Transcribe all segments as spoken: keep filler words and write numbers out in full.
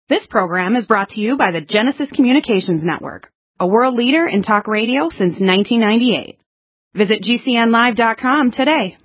This program is brought to you by the Genesis Communications Network, a world leader in talk radio since nineteen ninety-eight. Visit G C N live dot com today.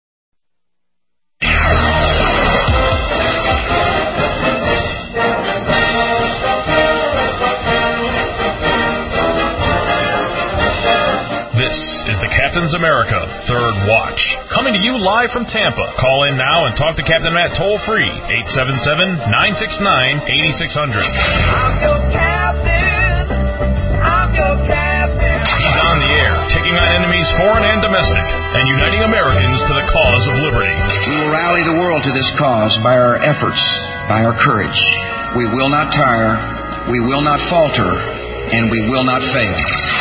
This is the Captain's America Third Watch, coming to you live from Tampa. Call in now and talk to Captain Matt toll-free, eight seven seven, nine six nine, eight six zero zero. I'm your captain. I'm your captain. He's on the air, taking on enemies foreign and domestic, and uniting Americans to the cause of liberty. We will rally the world to this cause by our efforts, by our courage. We will not tire, we will not falter, and we will not fail.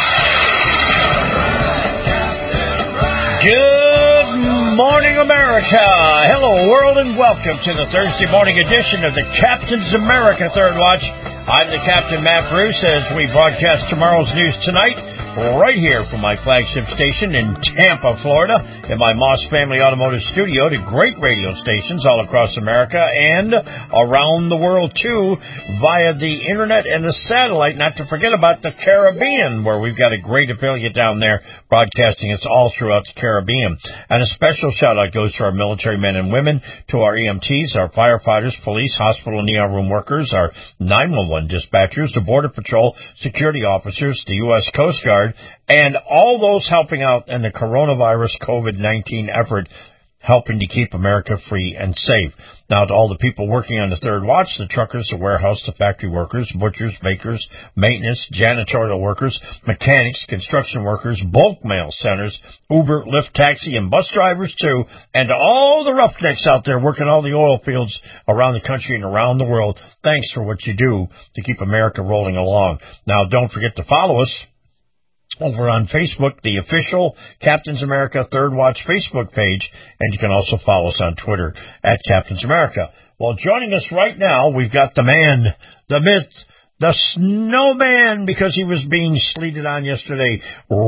Good morning, America. Hello, world, and welcome to the Thursday morning edition of the Captain's America Third Watch. I'm the Captain, Matt Bruce, as we broadcast tomorrow's news tonight, right here from my flagship station in Tampa, Florida, in my Moss Family Automotive Studio, to great radio stations all across America and around the world, too, via the internet and the satellite, not to forget about the Caribbean, where we've got a great affiliate down there broadcasting us all throughout the Caribbean. And a special shout-out goes to our military men and women, to our E M Ts, our firefighters, police, hospital and E R room workers, our nine one one dispatchers, the Border Patrol, security officers, the U S Coast Guard, and all those helping out in the coronavirus COVID nineteen effort, helping to keep America free and safe. Now, to all the people working on the Third Watch, the truckers, the warehouse, the factory workers, butchers, bakers, maintenance, janitorial workers, mechanics, construction workers, bulk mail centers, Uber, Lyft, taxi, and bus drivers, too, and to all the roughnecks out there working all the oil fields around the country and around the world, thanks for what you do to keep America rolling along. Now, don't forget to follow us over on Facebook, the official Captain's America Third Watch Facebook page, and you can also follow us on Twitter at Captain's America. Well, joining us right now, we've got the man, the myth, the snowman, because he was being sleeted on yesterday,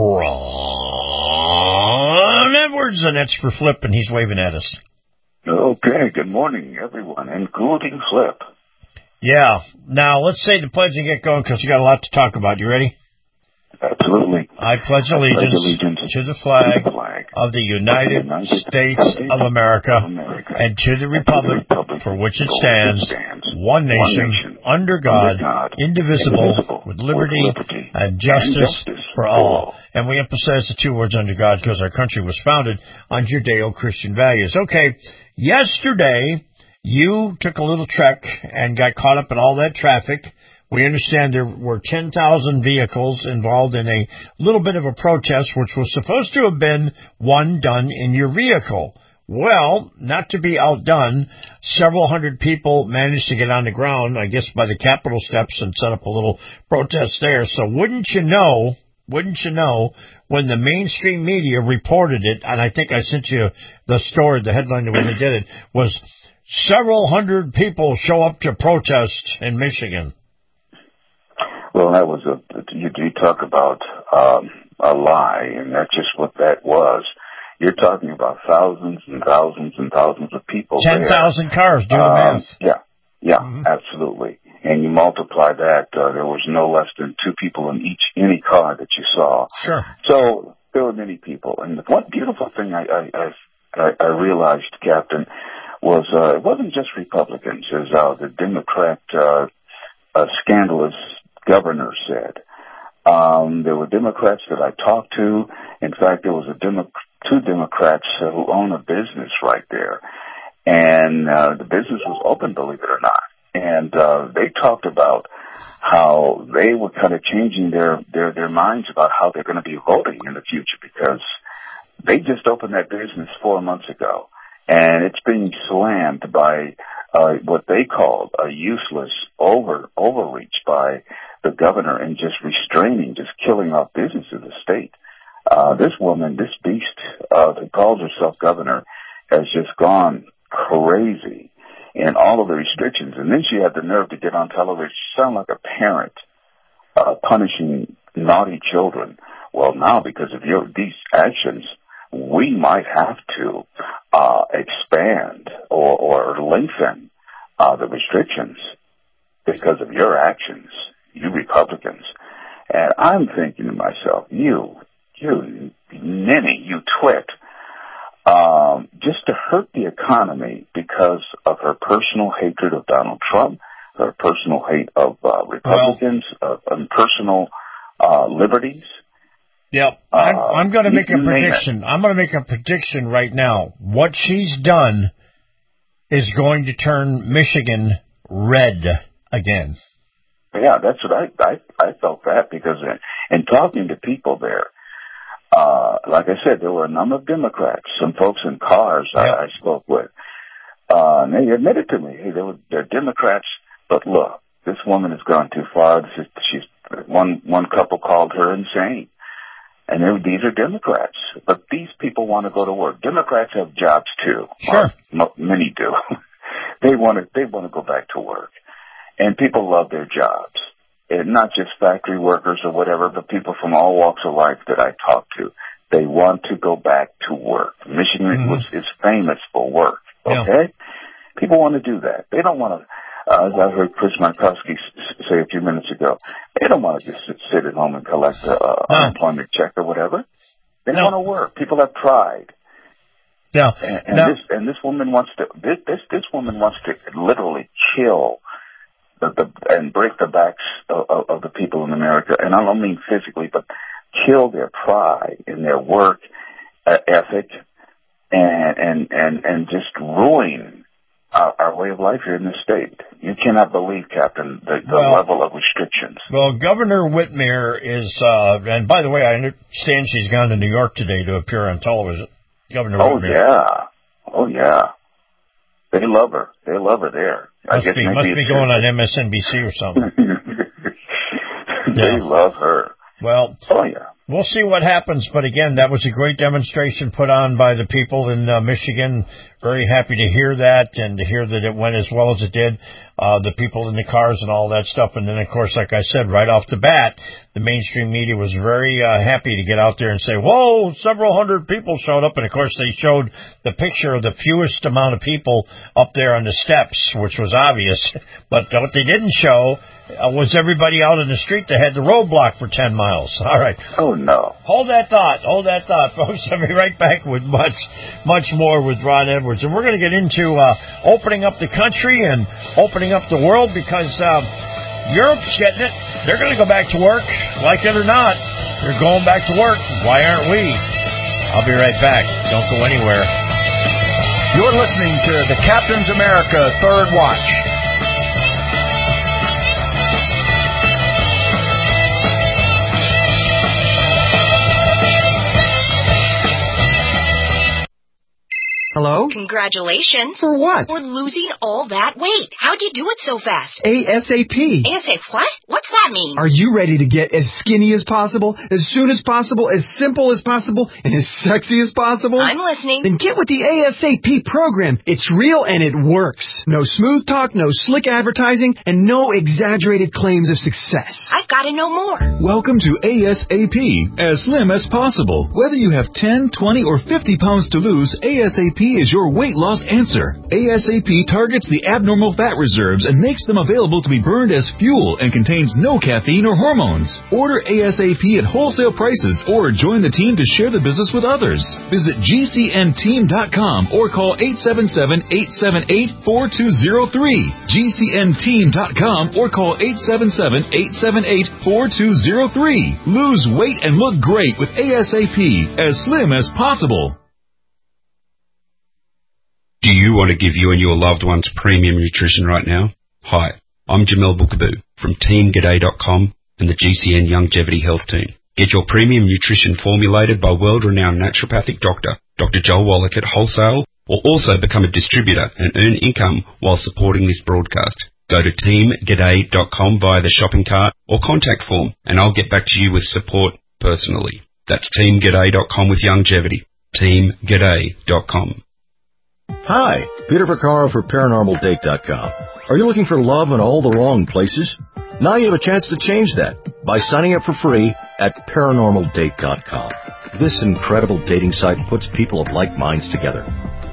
Ron Edwards, and that's for Flip, and he's waving at us. Okay, good morning, everyone, including Flip. Yeah, now let's say the pledge and get going, because we got a lot to talk about. You ready? Absolutely. I pledge allegiance, I pledge allegiance to the flag, to the flag of the United, of the United States, States of America, America and to the republic, to the republic for which it for stands, which it stands one nation, one nation under God, under God indivisible, indivisible, with liberty, with liberty and, justice and justice for all. And we emphasize the two words under God because our country was founded on Judeo-Christian values. Okay, yesterday you took a little trek and got caught up in all that traffic. We understand there were ten thousand vehicles involved in a little bit of a protest, which was supposed to have been one done in your vehicle. Well, not to be outdone, several hundred people managed to get on the ground, I guess by the Capitol steps, and set up a little protest there. So wouldn't you know, wouldn't you know, when the mainstream media reported it, and I think I sent you the story, the headline the way they did it, was several hundred people show up to protest in Michigan. Well, that was a, you, you talk about um, a lie, and that's just what that was. You're talking about thousands and thousands and thousands of people. ten thousand cars, do the um, math. Yeah, yeah, mm-hmm. absolutely. And you multiply that, uh, there was no less than two people in each, any car that you saw. Sure. So there were many people. And one beautiful thing I, I, I, I realized, Captain, was uh, it wasn't just Republicans, as uh, the Democrat uh, uh, scandalous governor said. Um, there were Democrats that I talked to. In fact, there was a Demo- two Democrats uh, who own a business right there. And uh, the business was open, believe it or not. And uh, they talked about how they were kind of changing their, their, their minds about how they're going to be voting in the future, because they just opened that business four months ago. And it's being slammed by uh, what they called a useless over overreach by the governor, and just restraining, just killing off business in the state. Uh, this woman, this beast uh, that calls herself governor, has just gone crazy in all of the restrictions. And then she had the nerve to get on television. She sounded like a parent uh, punishing naughty children. Well, now, because of your these actions, we might have to uh, expand or, or lengthen uh, the restrictions. If because of your actions, you Republicans. And I'm thinking to myself, you, you ninny, you twit, um, just to hurt the economy because of her personal hatred of Donald Trump, her personal hate of uh, Republicans, well, uh, and personal uh, liberties. Yep. I'm, uh, I'm going to make a prediction. I'm going to make a prediction right now. What she's done is going to turn Michigan red again. Yeah, that's what I I, I felt that because in, in talking to people there, uh, like I said, there were a number of Democrats, some folks in cars yep. I, I spoke with, uh, and they admitted to me, hey, they were, they're Democrats, but look, this woman has gone too far. This is, she's one one couple called her insane. And these are Democrats, but these people want to go to work. Democrats have jobs too. Sure, well, many do. they want to. They want to go back to work, and people love their jobs. And not just factory workers or whatever, but people from all walks of life that I talk to. They want to go back to work. Michigan mm-hmm. was, is famous for work. Okay, yeah. People want to do that. They don't want to. Uh, as I heard Chris Markowski say a few minutes ago, they don't want to just sit, sit at home and collect an uh, no. unemployment check or whatever. They no. want to work. People have pride. Yeah. And, and no. this and this woman wants to this this, this woman wants to literally kill the, the and break the backs of, of, of the people in America. And I don't mean physically, but kill their pride in their work uh, ethic and and and and just ruin Our, our way of life here in this state. You cannot believe, Captain, the, the well, level of restrictions. Well, Governor Whitmer is, uh, and by the way, I understand she's gone to New York today to appear on television. Governor oh, Whitmer. yeah. Oh, yeah. They love her. They love her there. Must I guess be, maybe must be going on M S N B C or something. They yeah. love her. Well, oh, yeah. We'll see what happens, but again, that was a great demonstration put on by the people in uh, Michigan. Very happy to hear that and to hear that it went as well as it did. Uh, the people in the cars and all that stuff. And then, of course, like I said, right off the bat, the mainstream media was very uh, happy to get out there and say, whoa, several hundred people showed up. And, of course, they showed the picture of the fewest amount of people up there on the steps, which was obvious. But what they didn't show Uh, was everybody out in the street that had the roadblock for ten miles. All right. Oh, no. Hold that thought. Hold that thought, folks. I'll be right back with much, much more with Ron Edwards. And we're going to get into uh, opening up the country and opening up the world because uh, Europe's getting it. They're going to go back to work. Like it or not, they're going back to work. Why aren't we? I'll be right back. Don't go anywhere. You're listening to the Captain's America Third Watch. Hello? Congratulations. For what? For losing all that weight. How'd you do it so fast? ASAP. ASAP what? What's that mean? Are you ready to get as skinny as possible, as soon as possible, as simple as possible, and as sexy as possible? I'm listening. Then get with the ASAP program. It's real and it works. No smooth talk, no slick advertising, and no exaggerated claims of success. I've got to know more. Welcome to ASAP, as slim as possible. Whether you have ten, twenty, or fifty pounds to lose, ASAP is your weight loss answer. ASAP targets the abnormal fat reserves and makes them available to be burned as fuel and contains no caffeine or hormones. Order ASAP at wholesale prices or join the team to share the business with others. Visit G C N team dot com or call eight seven seven, eight seven eight, four two zero three. G C N team dot com or call eight seven seven, eight seven eight, four two zero three. Lose weight and look great with ASAP, as slim as possible. Do you want to give you and your loved ones premium nutrition right now? Hi, I'm Jamel Bookaboo from team g'day dot com and the G C N Longevity Health Team. Get your premium nutrition formulated by world-renowned naturopathic doctor, Doctor Joel Wallach at wholesale, or also become a distributor and earn income while supporting this broadcast. Go to team g'day dot com via the shopping cart or contact form, and I'll get back to you with support personally. That's team g'day dot com with longevity. team g'day dot com. Hi, Peter Picaro for paranormal date dot com. Are you looking for love in all the wrong places? Now you have a chance to change that by signing up for free at paranormal date dot com. This incredible dating site puts people of like minds together.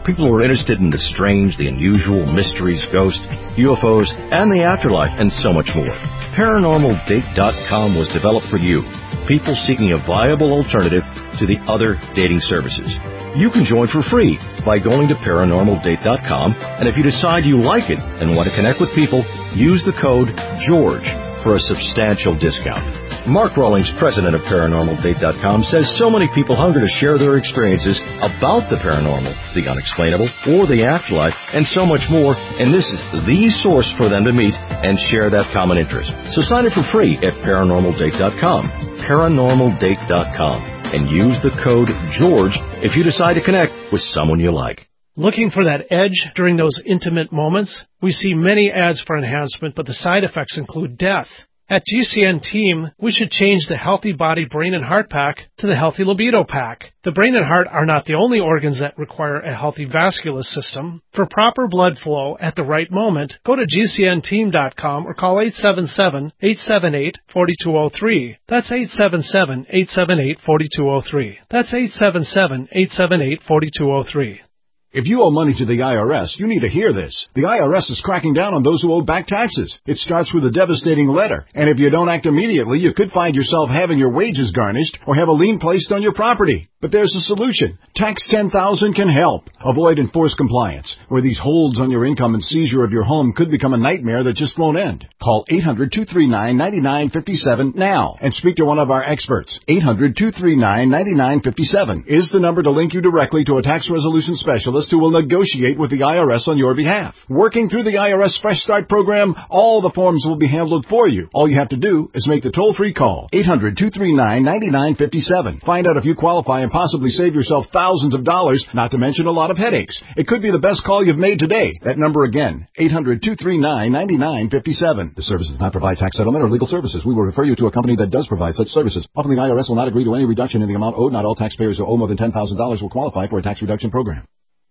People who are interested in the strange, the unusual, mysteries, ghosts, U F Os, and the afterlife, and so much more. Paranormal Date dot com was developed for you, people seeking a viable alternative to the other dating services. You can join for free by going to Paranormal Date dot com, and if you decide you like it and want to connect with people, use the code GEORGE for a substantial discount. Mark Rawlings, president of Paranormal Date dot com, says so many people hunger to share their experiences about the paranormal, the unexplainable, or the afterlife, and so much more, and this is the source for them to meet and share that common interest. So sign up for free at Paranormal Date dot com, Paranormal Date dot com, and use the code GEORGE if you decide to connect with someone you like. Looking for that edge during those intimate moments? We see many ads for enhancement, but the side effects include death. At G C N Team, we should change the Healthy Body, Brain, and Heart Pack to the Healthy Libido Pack. The brain and heart are not the only organs that require a healthy vascular system. For proper blood flow at the right moment, go to G C N team dot com or call eight seven seven, eight seven eight, four two zero three. That's eight seven seven, eight seven eight, four two zero three. That's eight seven seven, eight seven eight, four two zero three. If you owe money to the I R S, you need to hear this. The I R S is cracking down on those who owe back taxes. It starts with a devastating letter, and if you don't act immediately, you could find yourself having your wages garnished or have a lien placed on your property. But there's a solution. Tax ten thousand can help. Avoid enforced compliance, where these holds on your income and seizure of your home could become a nightmare that just won't end. Call eight hundred, two three nine, nine nine five seven now and speak to one of our experts. eight hundred, two three nine, nine nine five seven is the number to link you directly to a tax resolution specialist who will negotiate with the I R S on your behalf. Working through the I R S Fresh Start program, all the forms will be handled for you. All you have to do is make the toll-free call. eight hundred, two three nine, nine nine five seven. Find out if you qualify and possibly save yourself thousands of dollars, not to mention a lot of headaches. It could be the best call you've made today. That number again, eight hundred, two three nine, nine nine five seven. The service does not provide tax settlement or legal services. We will refer you to a company that does provide such services. Often the I R S will not agree to any reduction in the amount owed. Not all taxpayers who owe more than ten thousand dollars will qualify for a tax reduction program.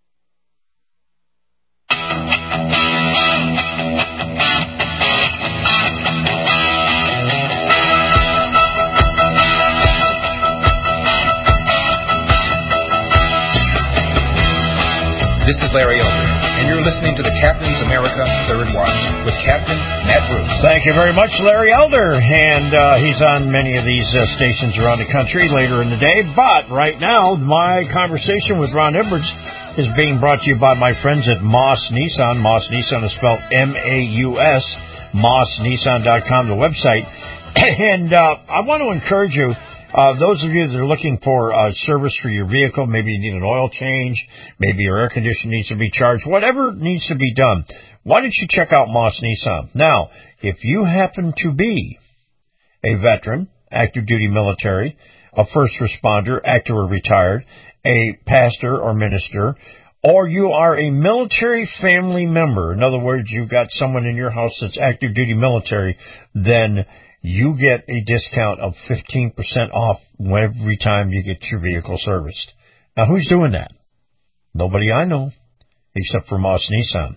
This is Larry Elder, and you're listening to the Captain's America Third Watch with Captain Matt Bruce. Thank you very much, Larry Elder. And uh, he's on many of these uh, stations around the country later in the day. But right now, my conversation with Ron Edwards is being brought to you by my friends at Moss Nissan. Moss Nissan is spelled M A U S, moss nissan dot com, the website. And uh, I want to encourage you, Uh, those of you that are looking for uh, service for your vehicle, maybe you need an oil change, maybe your air conditioner needs to be charged, whatever needs to be done, why don't you check out Moss Nissan? Now, if you happen to be a veteran, active duty military, a first responder, active or retired, a pastor or minister, or you are a military family member, in other words, you've got someone in your house that's active duty military, then you get a discount of fifteen percent off every time you get your vehicle serviced. Now, who's doing that? Nobody I know, except for Moss Nissan.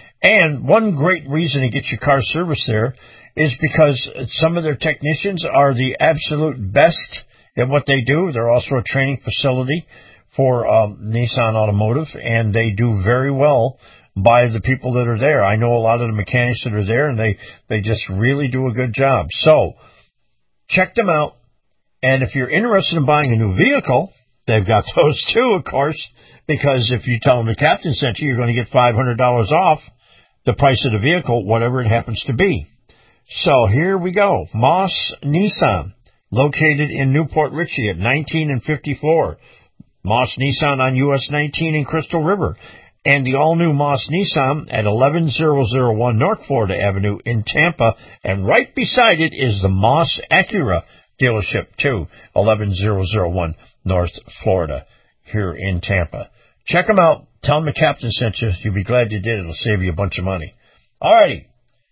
And one great reason to get your car serviced there is because some of their technicians are the absolute best at what they do. They're also a training facility for um, Nissan Automotive, and they do very well by the people that are there. I know a lot of the mechanics that are there, and they, they just really do a good job. So, check them out. And if you're interested in buying a new vehicle, they've got those too, of course, because if you tell them the captain sent you, you're going to get five hundred dollars off the price of the vehicle, whatever it happens to be. So, here we go. Moss Nissan, located in Newport Richey at nineteen and fifty-four. Moss Nissan on U S nineteen in Crystal River. And the all-new Moss Nissan at eleven thousand one North Florida Avenue in Tampa. And right beside it is the Moss Acura dealership, too, eleven thousand one North Florida here in Tampa. Check them out. Tell them the captain sent you. You'll be glad you did. It'll save you a bunch of money. All righty.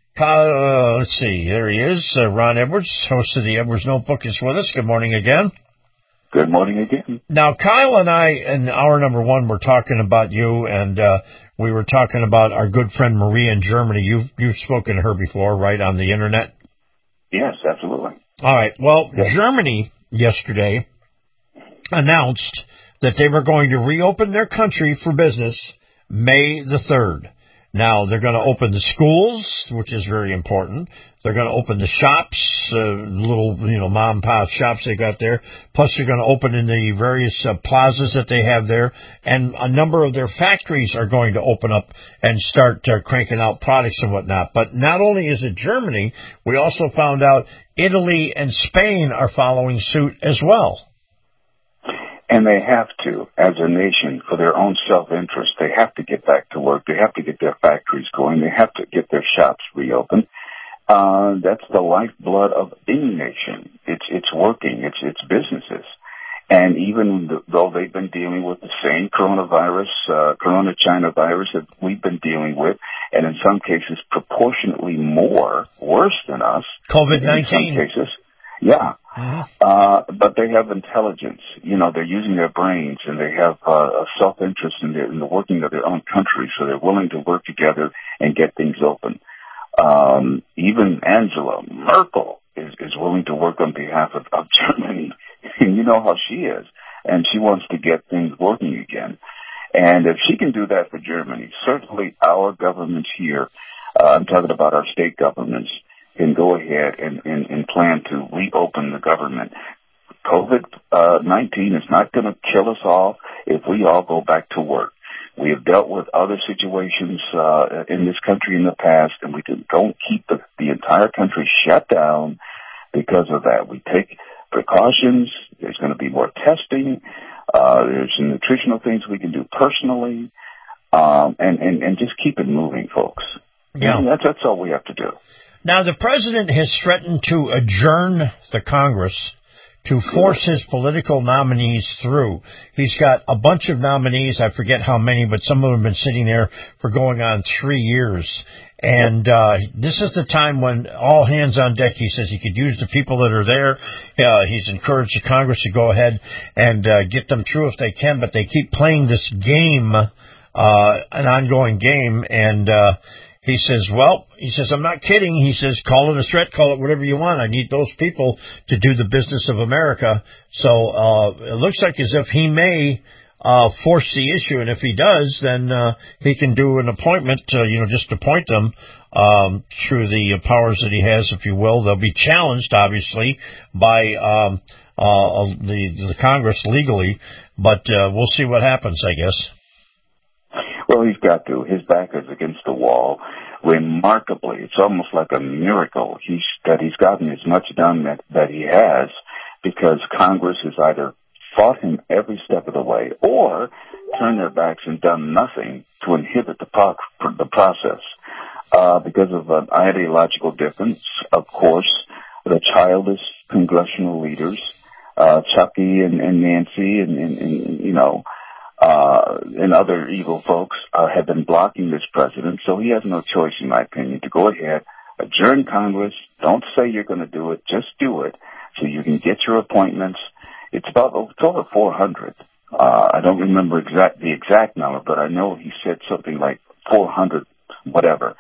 Uh, let's see. There he is, uh, Ron Edwards, host of the Edwards Notebook, is with us. Good morning again. Good morning again. Now, Kyle and I, in hour number one, were talking about you, and uh, we were talking about our good friend Maria in Germany. You've you've spoken to her before, right, on the Internet? Yes, absolutely. All right. Well, yes. Germany yesterday announced that they were going to reopen their country for business May the third. Now, they're going to open the schools, which is very important. They're going to open the shops, uh, little, you know, mom and pop shops they got there. Plus, they're going to open in the various uh, plazas that they have there. And a number of their factories are going to open up and start uh, cranking out products and whatnot. But not only is it Germany, we also found out Italy and Spain are following suit as well. And they have to, as a nation, for their own self-interest, they have to get back to work. They have to get their factories going. They have to get their shops reopened. Uh, that's the lifeblood of any nation. It's, it's working. It's, it's businesses. And even though they've been dealing with the same coronavirus, uh, corona China virus that we've been dealing with, and in some cases proportionately more, worse than us. COVID nineteen. In some cases. Yeah. Uh-huh. Uh, but they have intelligence. You know, they're using their brains, and they have uh, a self-interest in, their, in the working of their own country, so they're willing to work together and get things open. Um, even Angela Merkel is, is willing to work on behalf of, of Germany. And you know how she is. And she wants to get things working again. And if she can do that for Germany, certainly our governments here, uh, I'm talking about our state governments, can go ahead and, and, and plan to reopen the government. COVID nineteen is not going to kill us all if we all go back to work. We have dealt with other situations uh, in this country in the past, and we don't keep the, the entire country shut down because of that. We take precautions. There's going to be more testing. Uh, there's some nutritional things we can do personally, um, and, and, and just keep it moving, folks. Yeah. And that's, that's all we have to do. Now, the president has threatened to adjourn the Congress to force his political nominees through. He's got a bunch of nominees, I forget how many, but some of them have been sitting there for going on three years. And uh this is the time when all hands on deck. He says he could use the people that are there. Uh, he's encouraged the Congress to go ahead and uh, get them through if they can, but they keep playing this game, uh an ongoing game, and uh he says, well, he says, I'm not kidding. He says, call it a threat, call it whatever you want. I need those people to do the business of America. So uh it looks like as if he may uh force the issue, and if he does, then uh he can do an appointment, uh, you know, just appoint them um through the powers that he has, if you will. They'll be challenged, obviously, by um uh the, the Congress legally, but uh we'll see what happens, I guess. Well, he's got to. His back is against the wall. Remarkably, it's almost like a miracle he's, that he's gotten as much done that, that he has, because Congress has either fought him every step of the way or turned their backs and done nothing to inhibit the, pro- the process. Uh, because of an ideological difference, of course, the childish congressional leaders, uh, Chucky and, and Nancy and, and, and, you know, Uh, and other evil folks uh, have been blocking this president, so he has no choice, in my opinion, to go ahead, adjourn Congress. Don't say you're going to do it, just do it, so you can get your appointments. It's about it's over four hundred. Uh, I don't remember exact the exact number, but I know he said something like four hundred, whatever.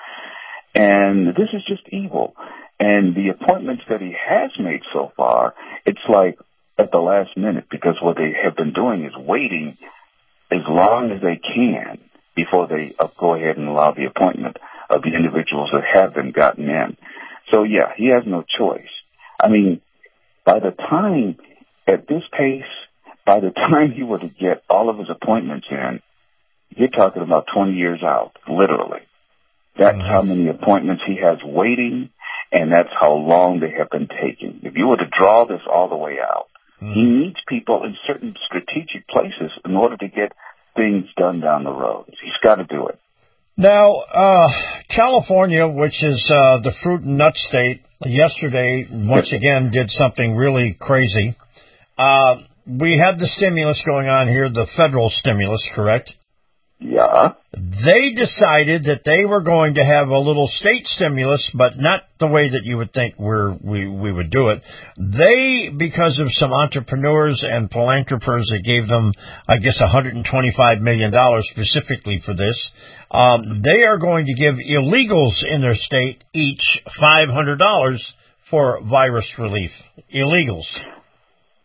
And this is just evil. And the appointments that he has made so far, it's like at the last minute, because what they have been doing is waiting as long as they can before they uh, go ahead and allow the appointment of the individuals that have been gotten in. So, yeah, he has no choice. I mean, by the time, at this pace, by the time he were to get all of his appointments in, you're talking about twenty years out, literally. That's mm-hmm. how many appointments he has waiting, and that's how long they have been taking. If you were to draw this all the way out, Mm-hmm. he needs people in certain strategic places in order to get things done down the road. He's got to do it. Now, uh, California, which is uh, the fruit and nut state, yesterday, once again, did something really crazy. Uh, we had the stimulus going on here, the federal stimulus, correct? Yeah. They decided that they were going to have a little state stimulus, but not the way that you would think we're, we we would do it. They, because of some entrepreneurs and philanthropers that gave them, I guess, one hundred twenty-five million dollars specifically for this, um, they are going to give illegals in their state each five hundred dollars for virus relief. Illegals.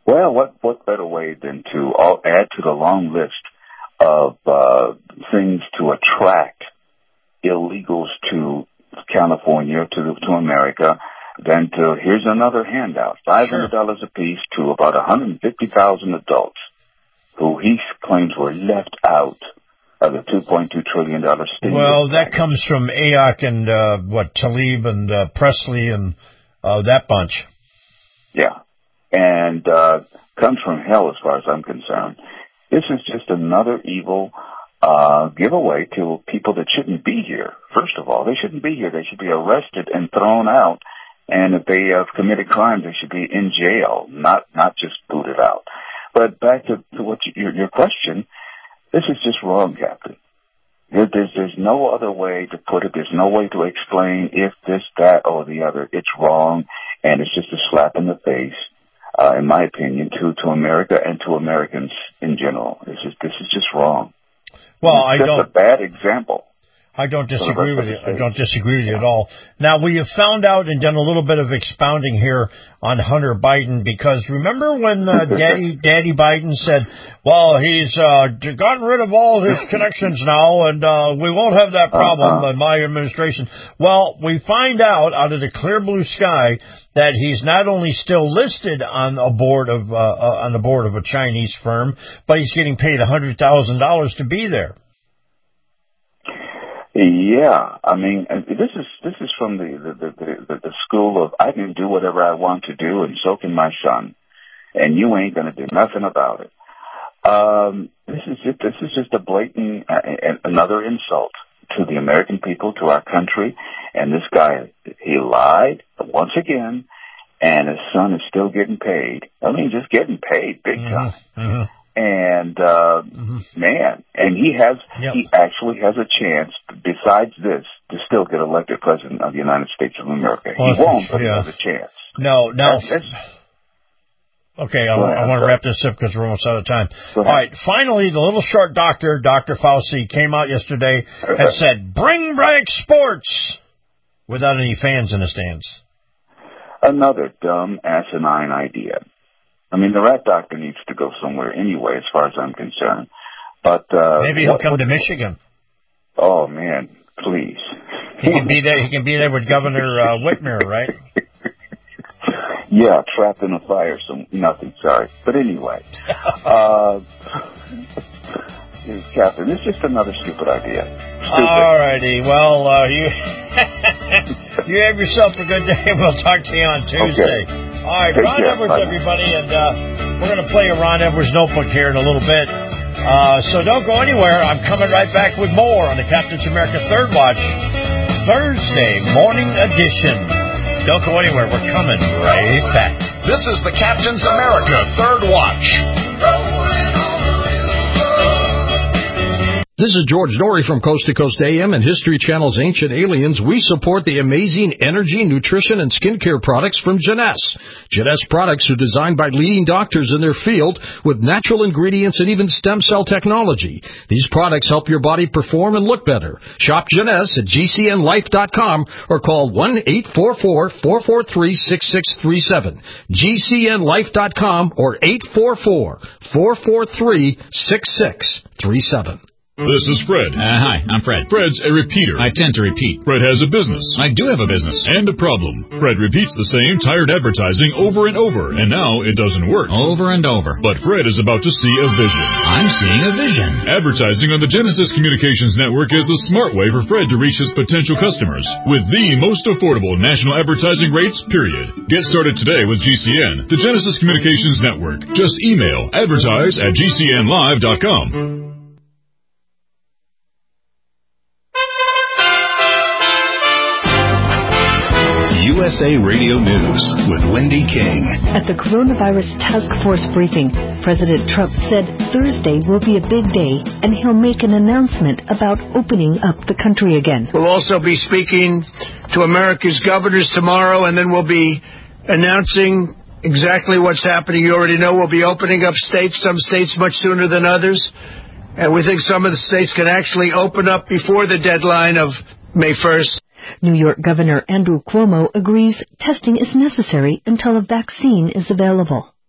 Well, what what better way than to all, add to the long list of uh, things to attract illegals to California, to to America, than to, here's another handout, five hundred dollars sure. apiece to about one hundred fifty thousand adults who he claims were left out of the two point two trillion dollars stimulus. Well, that package. comes from A O C and, uh, what, Tlaib and uh, Presley and uh, that bunch. Yeah, and uh, comes from hell as far as I'm concerned. This is just another evil uh, giveaway to people that shouldn't be here. First of all, they shouldn't be here. They should be arrested and thrown out. And if they have committed crimes, they should be in jail, not not just booted out. But back to, to what you, your, your question, this is just wrong, Captain. There, there's there's no other way to put it. There's no way to explain if this, that, or the other. It's wrong, and it's just a slap in the face, uh, in my opinion, to to America and to Americans in general. This is this is just wrong. Well, it's I just don't. a bad example. I don't disagree with you. I don't disagree with you at all. Now, we have found out and done a little bit of expounding here on Hunter Biden, because remember when uh, Daddy Daddy Biden said, well, he's uh, gotten rid of all his connections now, and uh, we won't have that problem uh-huh. in my administration. Well, we find out out of the clear blue sky that he's not only still listed on a board of uh, uh, on the board of a Chinese firm, but he's getting paid one hundred thousand dollars to be there. Yeah, I mean, this is this is from the the, the the school of I can do whatever I want to do, and so can my son, and you ain't gonna do nothing about it. Um, this is just, this is just a blatant uh, another insult to the American people, to our country, and this guy, he lied once again, and his son is still getting paid. I mean, just getting paid big time. Mm-hmm. Mm-hmm. And, uh, mm-hmm. man, and he has, yep. he actually has a chance, besides this, to still get elected president of the United States of America. Well, he won't, but yeah. he has a chance. No, no. That's, that's, okay, I, I want to wrap this up because we're almost out of time. All right, finally, the little short doctor, Doctor Fauci, came out yesterday and said, bring back sports, without any fans in the stands. Another dumb, asinine idea. I mean, the rat doctor needs to go somewhere anyway, as far as I'm concerned. But uh, maybe he'll what, come what, to Michigan. Oh man, please. He can be there. He can be there with Governor uh, Whitmer, right? Yeah, trapped in a fire. So nothing. Sorry, but anyway, uh, Captain, it's just another stupid idea. Stupid. All righty. Well, uh, you you have yourself a good day. We'll talk to you on Tuesday. Okay. All right, Take Ron care. Edwards, Bye. everybody, and uh, we're going to play a Ron Edwards notebook here in a little bit. Uh, so don't go anywhere. I'm coming right back with more on the Captain's America Third Watch, Thursday morning edition. Don't go anywhere. We're coming right back. This is the Captain's America Third Watch. This is George Norrie from Coast to Coast A M and History Channel's Ancient Aliens. We support the amazing energy, nutrition, and skincare products from Jeunesse. Jeunesse products are designed by leading doctors in their field with natural ingredients and even stem cell technology. These products help your body perform and look better. Shop Jeunesse at G C N life dot com or call one eight four four, four four three, six six three seven. G C N life dot com or eight four four, four four three, six six three seven. This is Fred. Uh, hi, I'm Fred. Fred's a repeater. I tend to repeat. Fred has a business. I do have a business. And a problem. Fred repeats the same tired advertising over and over, and now it doesn't work. Over and over. But Fred is about to see a vision. I'm seeing a vision. Advertising on the Genesis Communications Network is the smart way for Fred to reach his potential customers with the most affordable national advertising rates, period. Get started today with G C N, the Genesis Communications Network. Just email advertise at G C N live dot com. U S A Radio News with Wendy King. At the Coronavirus Task Force briefing, President Trump said Thursday will be a big day and he'll make an announcement about opening up the country again. We'll also be speaking to America's governors tomorrow, and then we'll be announcing exactly what's happening. You already know we'll be opening up states, some states much sooner than others, and we think some of the states can actually open up before the deadline of May first. New York Governor Andrew Cuomo agrees testing is necessary until a vaccine is available.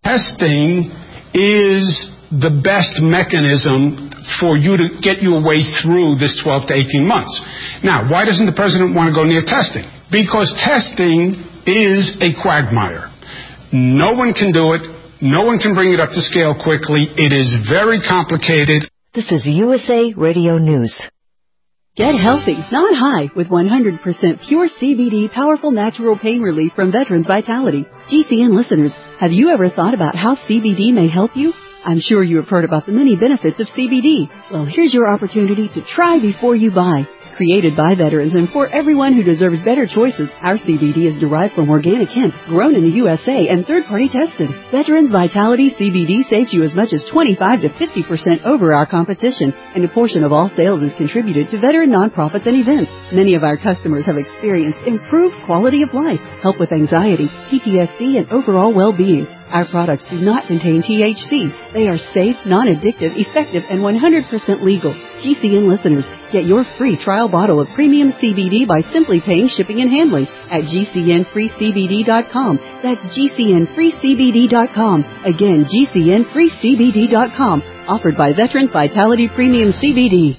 Testing is the best mechanism for you to get your way through this twelve to eighteen months. Now, why doesn't the president want to go near testing? Because testing is a quagmire. No one can do it. No one can bring it up to scale quickly. It is very complicated. This is U S A Radio News. Get healthy, not high, with one hundred percent pure C B D powerful natural pain relief from Veterans Vitality. G C N listeners, have you ever thought about how C B D may help you? I'm sure you have heard about the many benefits of C B D. Well, here's your opportunity to try before you buy. Created by veterans and for everyone who deserves better choices, our C B D is derived from organic hemp, grown in the U S A and third-party tested. Veterans Vitality C B D saves you as much as twenty-five to fifty percent over our competition, and a portion of all sales is contributed to veteran nonprofits and events. Many of our customers have experienced improved quality of life, help with anxiety, P T S D, and overall well-being. Our products do not contain T H C. They are safe, non-addictive, effective, and one hundred percent legal. G C N listeners, get your free trial bottle of premium C B D by simply paying shipping and handling at G C N free C B D dot com. That's G C N free C B D dot com. Again, G C N free C B D dot com. Offered by Veterans Vitality Premium C B D.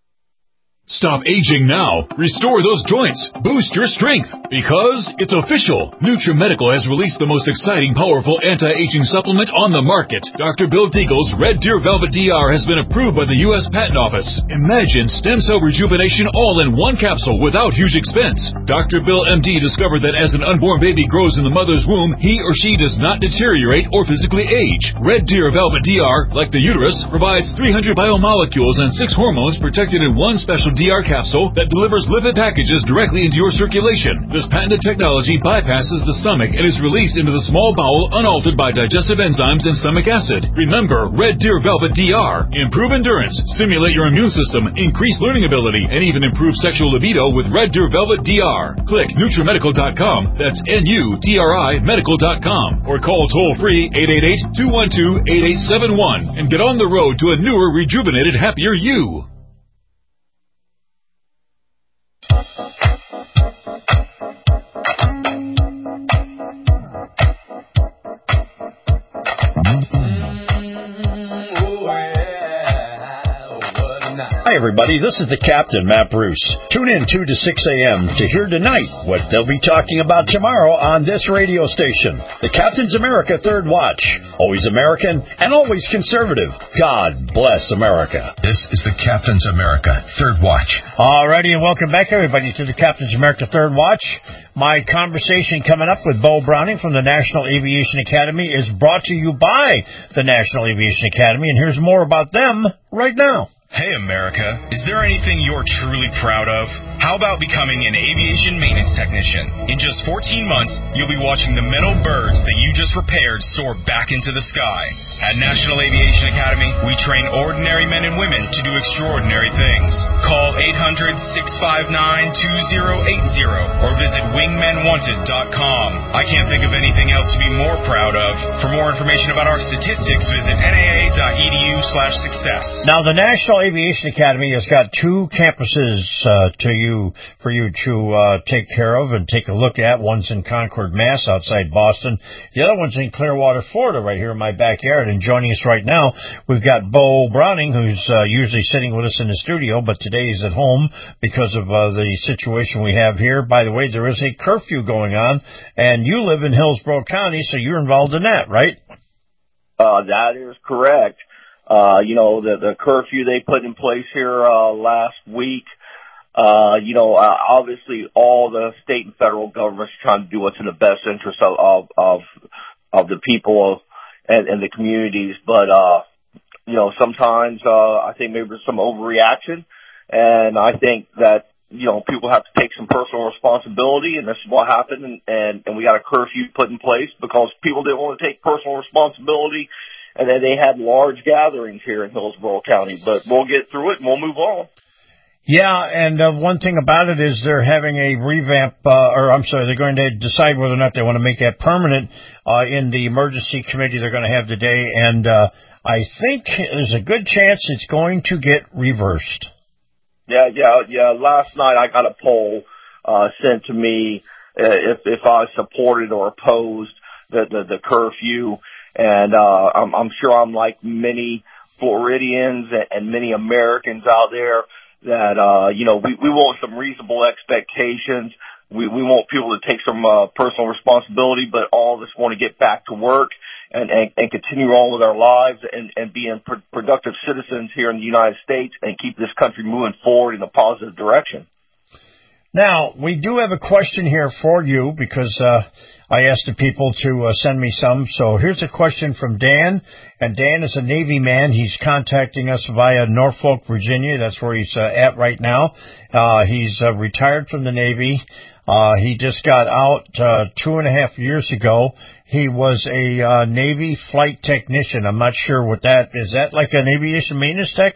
Stop aging now. Restore those joints. Boost your strength. Because it's official. NutriMedical has released the most exciting, powerful anti-aging supplement on the market. Doctor Bill Deagle's Red Deer Velvet D R has been approved by the U S Patent Office. Imagine stem cell rejuvenation all in one capsule without huge expense. Doctor Bill M D discovered that as an unborn baby grows in the mother's womb, he or she does not deteriorate or physically age. Red Deer Velvet D R, like the uterus, provides three hundred biomolecules and six hormones protected in one special D R capsule that delivers lipid packages directly into your circulation. This patented technology bypasses the stomach and is released into the small bowel unaltered by digestive enzymes and stomach acid. Remember, Red Deer Velvet D R. Improve endurance, stimulate your immune system, increase learning ability, and even improve sexual libido with Red Deer Velvet D R. Click NutriMedical dot com, that's N U T R I medical dot com, or call toll-free eight eight eight, two one two, eight eight seven one and get on the road to a newer, rejuvenated, happier you. Hi, everybody. This is the Captain, Matt Bruce. Tune in two to six a.m. to hear tonight what they'll be talking about tomorrow on this radio station. The Captain's America Third Watch. Always American and always conservative. God bless America. This is the Captain's America Third Watch. All righty, and welcome back, everybody, to the Captain's America Third Watch. My conversation coming up with Bo Browning from the National Aviation Academy is brought to you by the National Aviation Academy, and here's more about them right now. Hey, America. Is there anything you're truly proud of? How about becoming an aviation maintenance technician? In just fourteen months, you'll be watching the metal birds that you just repaired soar back into the sky. At National Aviation Academy, we train ordinary men and women to do extraordinary things. Call eight hundred, six five nine, two zero eight zero or visit wingmen wanted dot com. I can't think of anything else to be more proud of. For more information about our statistics, visit N A A dot E D U slash success. Now, the National Aviation Academy has got two campuses uh, to you for you to uh, take care of and take a look at. One's in Concord, Mass, outside Boston. The other one's in Clearwater, Florida, right here in my backyard. And joining us right now, we've got Bo Browning, who's uh, usually sitting with us in the studio, but today he's at home because of uh, the situation we have here. By the way, there is a curfew going on, and you live in Hillsborough County, so you're involved in that, right? Uh, that is correct. Uh, you know, the, the curfew they put in place here, uh, last week, uh, you know, uh, obviously all the state and federal governments are trying to do what's in the best interest of, of, of, of the people and, and the communities. But, uh, you know, sometimes, uh, I think maybe there's some overreaction, and I think that, you know, people have to take some personal responsibility, and this is what happened, and, and, and we got a curfew put in place because people didn't want to take personal responsibility. And then they had large gatherings here in Hillsborough County. But we'll get through it and we'll move on. Yeah, and uh, one thing about it is they're having a revamp, uh, or I'm sorry, they're going to decide whether or not they want to make that permanent uh, in the emergency committee they're going to have today. And uh, I think there's a good chance it's going to get reversed. Yeah, yeah, yeah. Last night I got a poll uh, sent to me uh, if, if I supported or opposed the, the, the curfew. And uh, I'm, I'm sure I'm like many Floridians and, and many Americans out there that, uh, you know, we, we want some reasonable expectations. We, we want people to take some uh, personal responsibility, but all of us want to get back to work and, and, and continue on with our lives and, and being pr- productive citizens here in the United States and keep this country moving forward in a positive direction. Now, we do have a question here for you because uh, I asked the people to uh, send me some. So here's a question from Dan, and Dan is a Navy man. He's contacting us via Norfolk, Virginia. That's where he's uh, at right now. Uh, he's uh, retired from the Navy. Uh, he just got out uh, two and a half years ago. He was a uh, Navy flight technician. I'm not sure what that is. That like an aviation maintenance tech?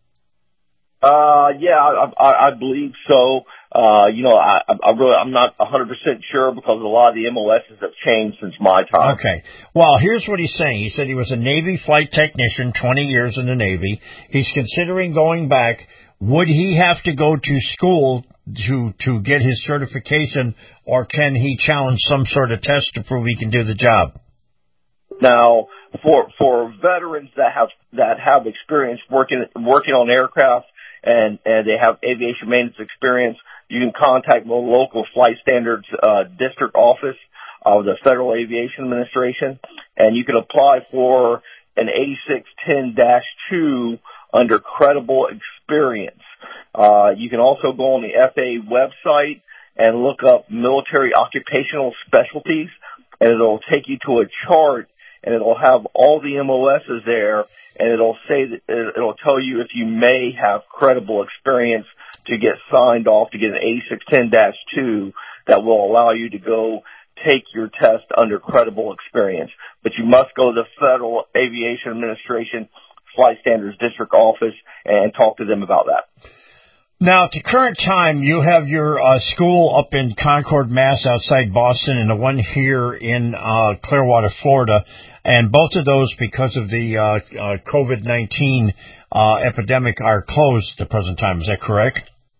Uh, yeah, I, I, I believe so. Uh, you know, I, I really, I'm not one hundred percent sure because a lot of the M O Ss have changed since my time. Okay. Well, here's what he's saying. He said he was a Navy flight technician, twenty years in the Navy. He's considering going back. Would he have to go to school to, to get his certification, or can he challenge some sort of test to prove he can do the job? Now, for, for veterans that have, that have experience working, working on aircraft, and, and they have aviation maintenance experience, you can contact the local flight standards uh, district office of the Federal Aviation Administration, and you can apply for an eighty-six ten dash two under credible experience. Uh, you can also go on the F A A website and look up military occupational specialties, and it'll take you to a chart, and it'll have all the M O Ss there, and it'll say that it'll tell you if you may have credible experience to get signed off to get an eighty-six ten dash two that will allow you to go take your test under credible experience. But you must go to the Federal Aviation Administration Flight Standards District Office and talk to them about that. Now, at the current time, you have your uh, school up in Concord, Mass, outside Boston, and the one here in uh, Clearwater, Florida. And both of those, because of the uh, uh, COVID nineteen uh, epidemic, are closed at the present time. Is that correct?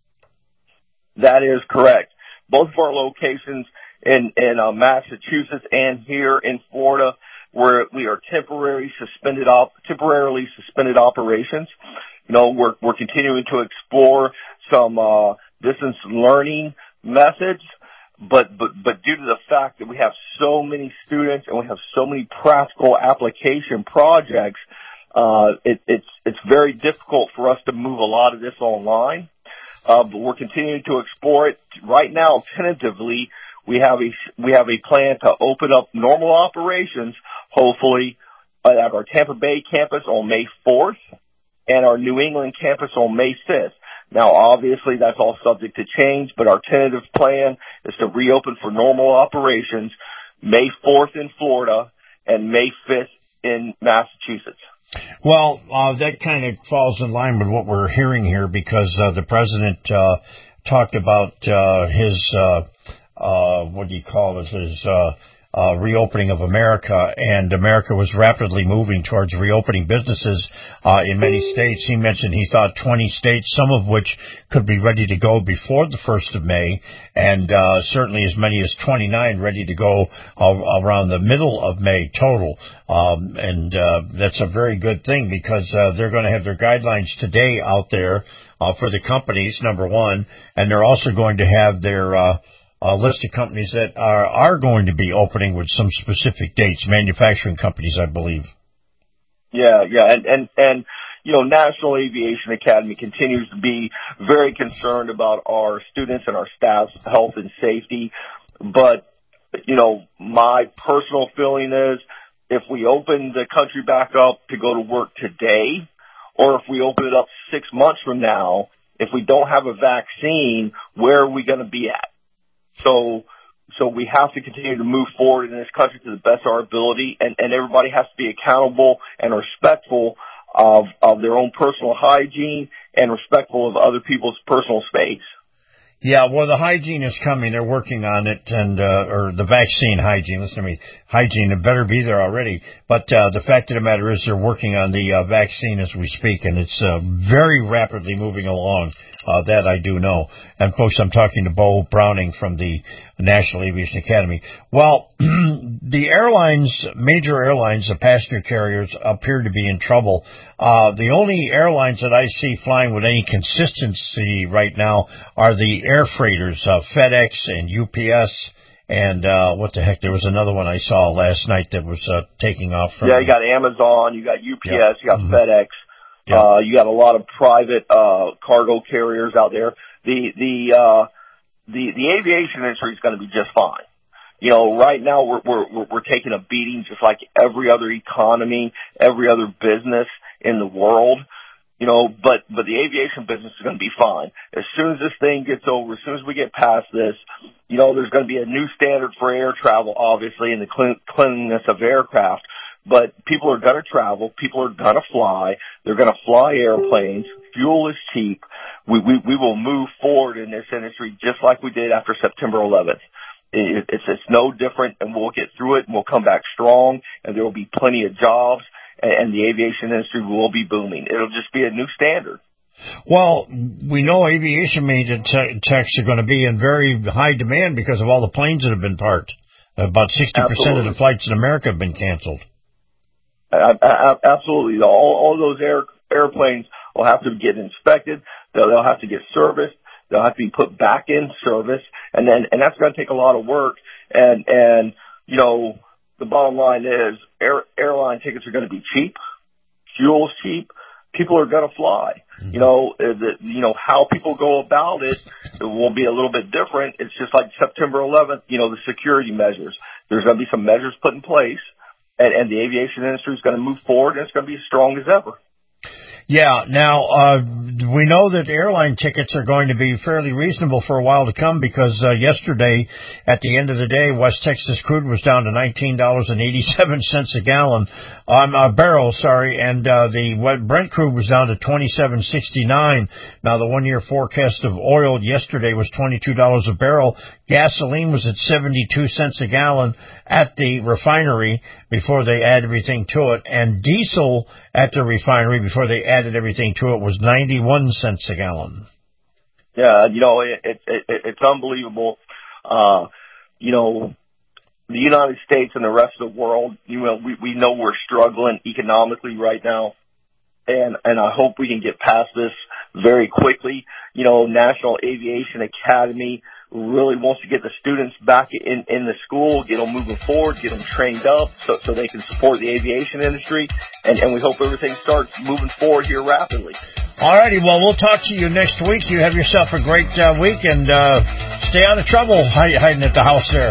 That is correct. Both of our locations in, in uh, Massachusetts and here in Florida, where we are temporarily suspended op- temporarily suspended operations. You know, we're, we're continuing to explore some, uh, distance learning methods, but, but, but due to the fact that we have so many students and we have so many practical application projects, uh, it, it's, it's very difficult for us to move a lot of this online. Uh, but we're continuing to explore it. Right now, tentatively, we have a, we have a plan to open up normal operations, hopefully, at our Tampa Bay campus on May fourth. And our New England campus on May fifth. Now, obviously, that's all subject to change, but our tentative plan is to reopen for normal operations May fourth in Florida and May fifth in Massachusetts. Well, uh, that kind of falls in line with what we're hearing here because uh, the president uh, talked about uh, his, uh, uh, what do you call it, his uh Uh, reopening of America, and America was rapidly moving towards reopening businesses uh, in many states. He mentioned he thought twenty states, some of which could be ready to go before the first of May, and uh, certainly as many as twenty-nine ready to go uh, around the middle of May total. Um, and uh, that's a very good thing because uh, they're going to have their guidelines today out there uh, for the companies, number one, and they're also going to have their uh, a list of companies that are, are going to be opening with some specific dates, manufacturing companies, I believe. Yeah, yeah, and, and, and, you know, National Aviation Academy continues to be very concerned about our students and our staff's health and safety. But, you know, my personal feeling is if we open the country back up to go to work today, or if we open it up six months from now, if we don't have a vaccine, where are we going to be at? So, so we have to continue to move forward in this country to the best of our ability, and, and everybody has to be accountable and respectful of, of their own personal hygiene and respectful of other people's personal space. Yeah, well, the hygiene is coming. They're working on it, and uh, or the vaccine hygiene. Listen to me, hygiene, it better be there already. But uh, the fact of the matter is they're working on the uh, vaccine as we speak, and it's uh, very rapidly moving along. Uh, that I do know. And folks, I'm talking to Bo Browning from the National Aviation Academy. Well, the airlines, major airlines, the passenger carriers appear to be in trouble. Uh, the only airlines that I see flying with any consistency right now are the air freighters, uh, FedEx and U P S. And, uh, what the heck, there was another one I saw last night that was, uh, taking off from. Yeah, you got Amazon, you got U P S, yeah. you got mm-hmm. FedEx, yeah. uh, you got a lot of private, uh, cargo carriers out there. The, the, uh, the, the aviation industry is going to be just fine. You know, right now we're, we're, we're taking a beating just like every other economy, every other business in the world. You know, but, but the aviation business is going to be fine. As soon as this thing gets over, as soon as we get past this, you know, there's going to be a new standard for air travel, obviously, and the clean, cleanliness of aircraft. But people are going to travel. People are going to fly. They're going to fly airplanes. Fuel is cheap. We, we, we will move forward in this industry just like we did after September eleventh. It, it's, it's no different, and we'll get through it, and we'll come back strong, and there will be plenty of jobs. And the aviation industry will be booming. It'll just be a new standard. Well, we know aviation maintenance techs are going to be in very high demand because of all the planes that have been parked. About sixty percent of the flights in America have been canceled. Absolutely. All, all those air, airplanes will have to get inspected. They'll, they'll have to get serviced. They'll have to be put back in service. And then, and that's going to take a lot of work. And, and, you know, the bottom line is air, airline tickets are going to be cheap. Fuel's cheap. People are going to fly. Mm-hmm. You know, the, you know, how people go about it, it will be a little bit different. It's just like September eleventh, you know, the security measures. There's going to be some measures put in place, and, and the aviation industry is going to move forward, and it's going to be as strong as ever. Yeah. Now, uh, we know that airline tickets are going to be fairly reasonable for a while to come because uh, yesterday, at the end of the day, West Texas crude was down to nineteen dollars and eighty-seven cents a gallon, um, a barrel, sorry, and uh, the Brent crude was down to twenty-seven sixty-nine. Now, the one-year forecast of oil yesterday was twenty-two dollars a barrel. Gasoline was at seventy-two cents a gallon at the refinery before they add everything to it, and diesel at the refinery before they added everything to it was ninety-one cents a gallon. Yeah, you know, it, it, it, it's unbelievable. Uh, you know, the United States and the rest of the world, you know, we, we know we're struggling economically right now, and, and I hope we can get past this very quickly. You know, National Aviation Academy really wants to get the students back in, in the school, get them moving forward, get them trained up so, so they can support the aviation industry, and, and we hope everything starts moving forward here rapidly. All righty, well, we'll talk to you next week. You have yourself a great uh, week, and uh, stay out of trouble hiding at the house there.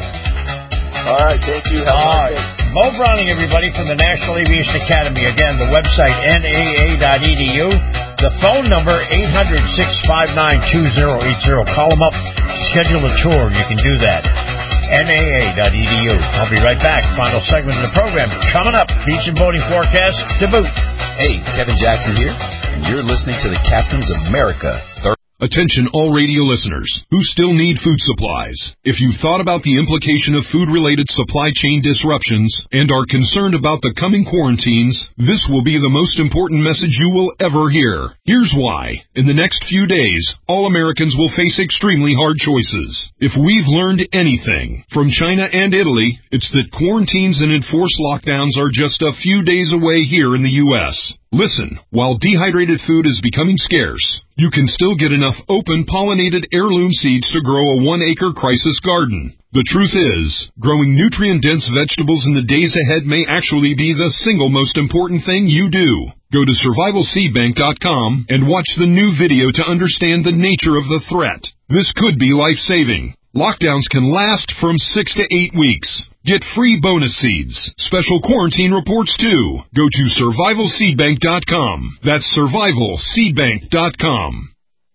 All right, thank you. Have All right. Mo Browning, everybody, from the National Aviation Academy. Again, the website, N A A dot E D U. The phone number, eight hundred, six five nine, two zero eight zero. Call them up. Schedule a tour. You can do that. N A A dot E D U. I'll be right back. Final segment of the program coming up. Beach and boating forecast to boot. Hey, Kevin Jackson here, and you're listening to the Captains of America. Third Attention all radio listeners who still need food supplies. If you've thought about the implication of food-related supply chain disruptions and are concerned about the coming quarantines, this will be the most important message you will ever hear. Here's why. In the next few days, all Americans will face extremely hard choices. If we've learned anything from China and Italy, it's that quarantines and enforced lockdowns are just a few days away here in the U S Listen, while dehydrated food is becoming scarce, you can still get enough open pollinated heirloom seeds to grow a one-acre crisis garden. The truth is, growing nutrient-dense vegetables in the days ahead may actually be the single most important thing you do. Go to survival seed bank dot com and watch the new video to understand the nature of the threat. This could be life-saving. Lockdowns can last from six to eight weeks. Get free bonus seeds, special quarantine reports too. Go to survival seed bank dot com. That's survival seed bank dot com.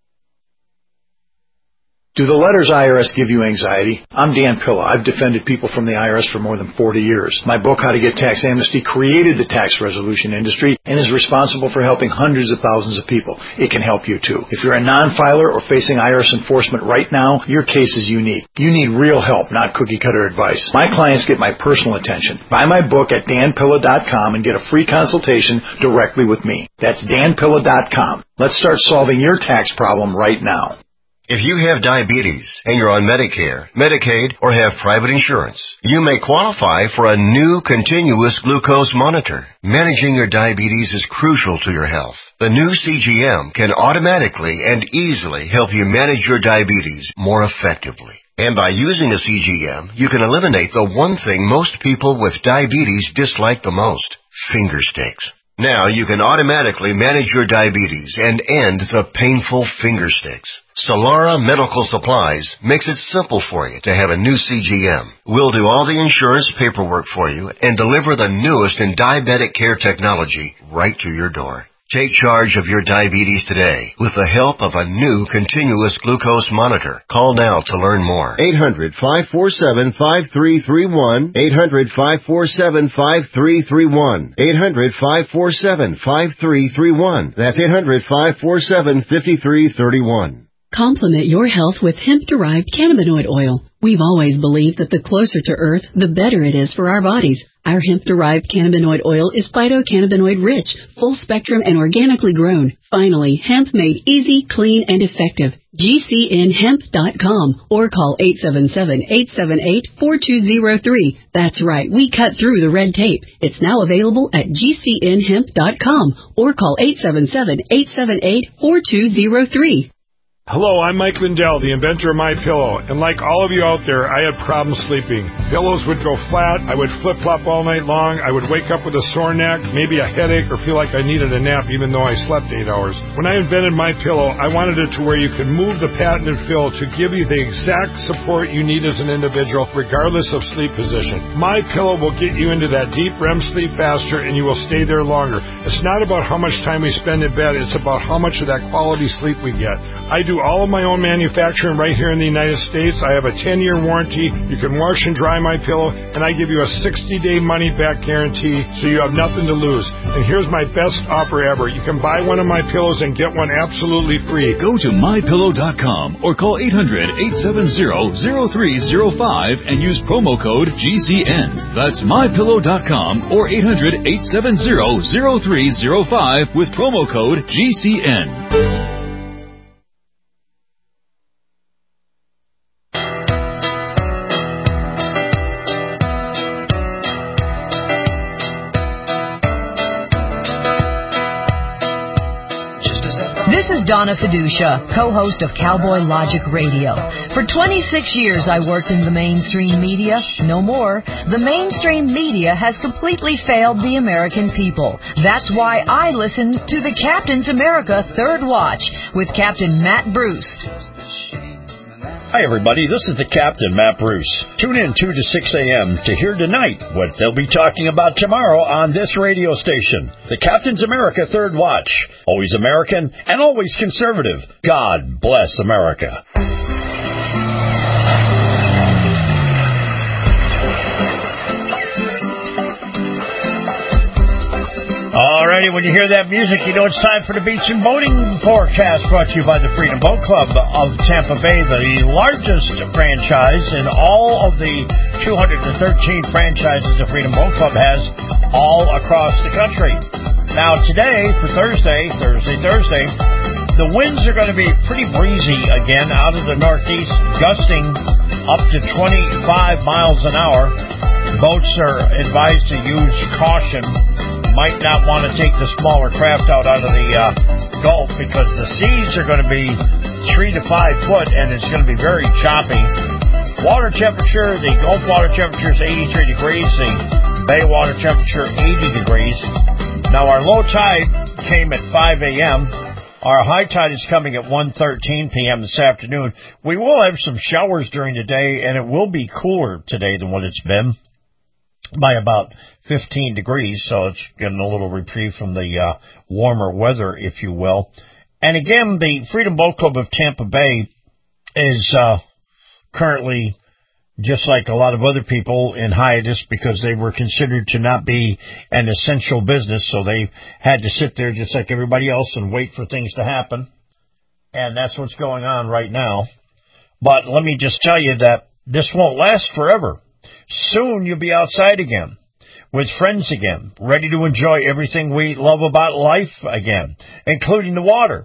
Do the letters I R S give you anxiety? I'm Dan Pilla. I've defended people from the I R S for more than forty years. My book, How to Get Tax Amnesty, created the tax resolution industry and is responsible for helping hundreds of thousands of people. It can help you too. If you're a non-filer or facing I R S enforcement right now, your case is unique. You need real help, not cookie-cutter advice. My clients get my personal attention. Buy my book at dan pilla dot com and get a free consultation directly with me. That's dan pilla dot com. Let's start solving your tax problem right now. If you have diabetes and you're on Medicare, Medicaid, or have private insurance, you may qualify for a new continuous glucose monitor. Managing your diabetes is crucial to your health. The new C G M can automatically and easily help you manage your diabetes more effectively. And by using a C G M, you can eliminate the one thing most people with diabetes dislike the most, finger sticks. Now you can automatically manage your diabetes and end the painful finger sticks. Solara Medical Supplies makes it simple for you to have a new C G M. We'll do all the insurance paperwork for you and deliver the newest in diabetic care technology right to your door. Take charge of your diabetes today with the help of a new continuous glucose monitor. Call now to learn more. eight hundred, five four seven, five three three one. eight hundred, five four seven, five three three one. eight hundred, five four seven, five three three one. That's eight hundred, five four seven, five three three one. Complement your health with hemp-derived cannabinoid oil. We've always believed that the closer to Earth, the better it is for our bodies. Our hemp-derived cannabinoid oil is phytocannabinoid-rich, full-spectrum, and organically grown. Finally, hemp made easy, clean, and effective. G C N hemp dot com or call eight seven seven, eight seven eight, four two zero three. That's right, we cut through the red tape. It's now available at G C N hemp dot com or call eight seven seven, eight seven eight, four two zero three. Hello, I'm Mike Lindell, the inventor of MyPillow, and like all of you out there, I had problems sleeping. Pillows would go flat, I would flip-flop all night long, I would wake up with a sore neck, maybe a headache, or feel like I needed a nap even though I slept eight hours. When I invented MyPillow, I wanted it to where you could move the patented fill to give you the exact support you need as an individual, regardless of sleep position. MyPillow will get you into that deep R E M sleep faster, and you will stay there longer. It's not about how much time we spend in bed, it's about how much of that quality sleep we get. I do all of my own manufacturing right here in the United States. I have a ten-year warranty. You can wash and dry my pillow, and I give you a sixty-day money-back guarantee, so you have nothing to lose. And here's my best offer ever. You can buy one of my pillows and get one absolutely free. Go to my pillow dot com or call eight hundred, eight seven zero, zero three zero five and use promo code G C N. That's my pillow dot com or eight hundred, eight seven zero, zero three zero five with promo code G C N. Donna Fiducia, co-host of Cowboy Logic Radio. For twenty-six years, I worked in the mainstream media. No more. The mainstream media has completely failed the American people. That's why I listen to the Captain's America Third Watch with Captain Matt Bruce. Hi, everybody. This is the Captain, Matt Bruce. Tune in two to six a.m. to hear tonight what they'll be talking about tomorrow on this radio station. The Captain's America Third Watch. Always American and always conservative. God bless America. Alrighty, when you hear that music, you know it's time for the beach and boating forecast, brought to you by the Freedom Boat Club of Tampa Bay, the largest franchise in all of the two hundred thirteen franchises the Freedom Boat Club has all across the country. Now today, for Thursday, Thursday, Thursday, the winds are going to be pretty breezy again out of the northeast, gusting up to twenty-five miles an hour. Boats are advised to use caution. Might not want to take the smaller craft out out of the uh, Gulf because the seas are going to be three to five foot and it's going to be very choppy. Water temperature, the Gulf water temperature is eighty-three degrees, the Bay water temperature eighty degrees. Now our low tide came at five a.m. Our high tide is coming at one thirteen p.m. this afternoon. We will have some showers during the day and it will be cooler today than what it's been by about fifteen degrees, so it's getting a little reprieve from the uh, warmer weather, if you will. And again, the Freedom Boat Club of Tampa Bay is uh, currently, just like a lot of other people, in hiatus because they were considered to not be an essential business, so they had to sit there just like everybody else and wait for things to happen. And that's what's going on right now. But let me just tell you that this won't last forever. Soon you'll be outside again, with friends again, ready to enjoy everything we love about life again, including the water.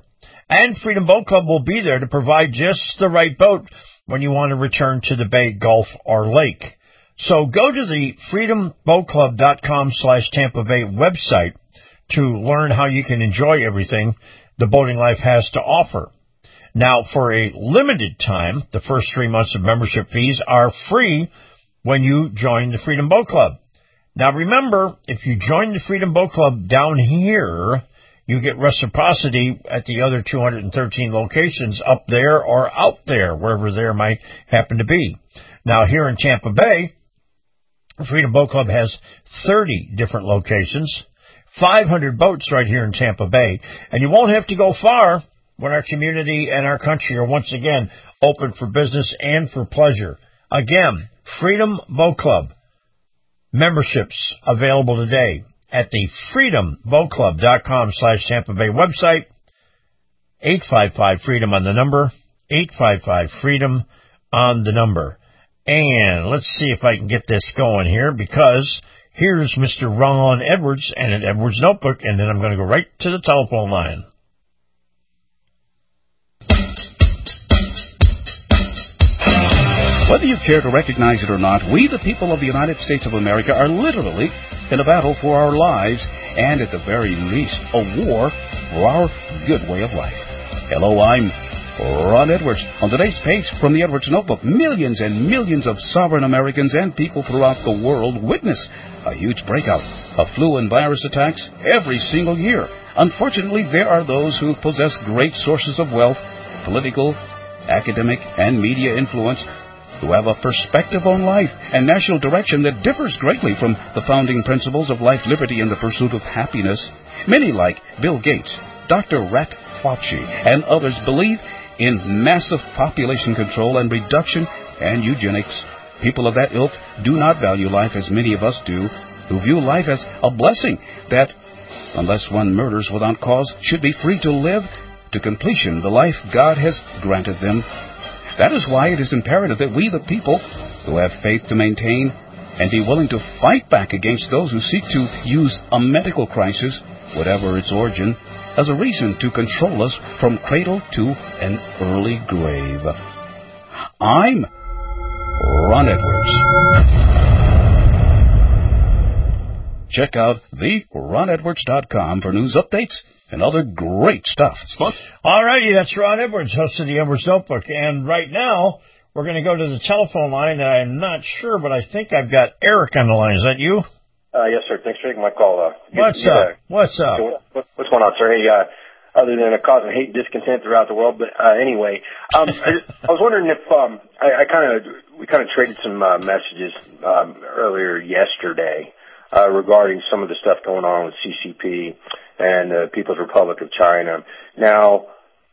And Freedom Boat Club will be there to provide just the right boat when you want to return to the bay, gulf, or lake. So go to the freedom boat club dot com slash Tampa Bay website to learn how you can enjoy everything the boating life has to offer. Now, for a limited time, the first three months of membership fees are free when you join the Freedom Boat Club. Now, remember, if you join the Freedom Boat Club down here, you get reciprocity at the other two hundred thirteen locations up there or out there, wherever there might happen to be. Now, here in Tampa Bay, Freedom Boat Club has thirty different locations, five hundred boats right here in Tampa Bay, and you won't have to go far when our community and our country are once again open for business and for pleasure. Again, Freedom Boat Club memberships available today at the freedom boat club dot com slash Tampa Bay website. eight five five freedom on the number, eight five five freedom on the number. And let's see if I can get this going here, because here's Mister Ron Edwards and an Edwards Notebook, and then I'm going to go right to the telephone line. Whether you care to recognize it or not, we, the people of the United States of America, are literally in a battle for our lives and, at the very least, a war for our good way of life. Hello, I'm Ron Edwards. On today's page from the Edwards Notebook, millions and millions of sovereign Americans and people throughout the world witness a huge breakout of flu and virus attacks every single year. Unfortunately, there are those who possess great sources of wealth, political, academic, and media influence, who have a perspective on life and national direction that differs greatly from the founding principles of life, liberty, and the pursuit of happiness. Many, like Bill Gates, Doctor Rat Fauci, and others, believe in massive population control and reduction and eugenics. People of that ilk do not value life as many of us do, who view life as a blessing that, unless one murders without cause, should be free to live to completion the life God has granted them. That is why it is imperative that we, the people, who have faith to maintain and be willing to fight back against those who seek to use a medical crisis, whatever its origin, as a reason to control us from cradle to an early grave. I'm Ron Edwards. Check out the ron edwards dot com for news updates and other great stuff. All righty, that's Ron Edwards, host of the Edwards Notebook. And right now, we're going to go to the telephone line, and I'm not sure, but I think I've got Eric on the line. Is that you? Uh, yes, sir. Thanks for taking my call. Uh, What's good, up? Uh, What's up? What's going on, sir? Hey, uh, other than uh, causing hate, discontent throughout the world, but uh, anyway, um, I, I was wondering if um, I, I kind of we kind of traded some uh, messages um, earlier yesterday uh, regarding some of the stuff going on with C C P and the People's Republic of China. Now,